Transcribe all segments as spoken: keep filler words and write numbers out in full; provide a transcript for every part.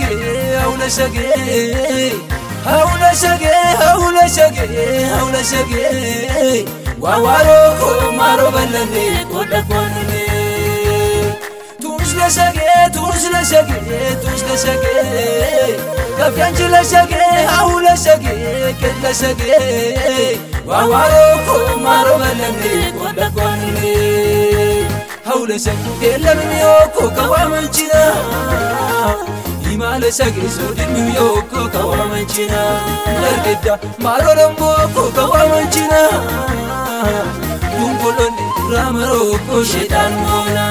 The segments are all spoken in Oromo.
shage, haula shage, haula shage, haula shage, haula shage. Wawaro ko maro balane koda konne. Tuns la shage, tuns la shage, tuns la shage. Kafianchi la shage, haula shage, kella shage. Wawaro ko maro balane koda konne. Haula shage, kella miyoko kawamanchina. Imala shage sodi miyoko kawamanchina. Dargeda maro lamboko kawamanchina. Dungoloni ramaro ko shedan mona.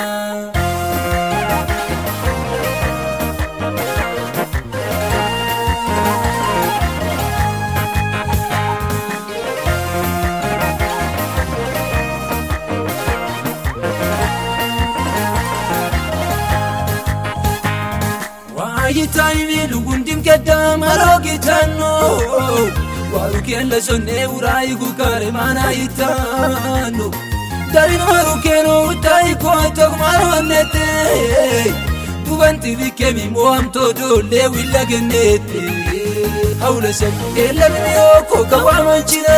Yitaymi lugundim kedda maro gitano waru kella sonne urai gukare mana yitano dari maro keno utai ko tok maro nete duvanti vikemi moam todo le willa genete haula sak kella miyoko kawamanchina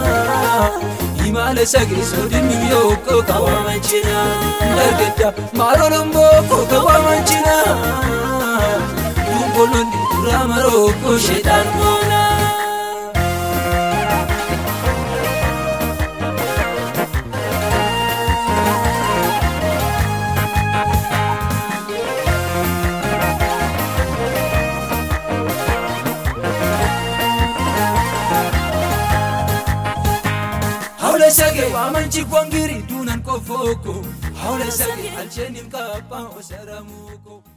imala sagi sodi miyoko kawamanchina dargeta maro lamboko kawamanchina Dungoloni ramaro ko shedan mona. Haula shage wamanchi kwangiri dunan ko foko. Haula shage alchenim kapa osaramuko.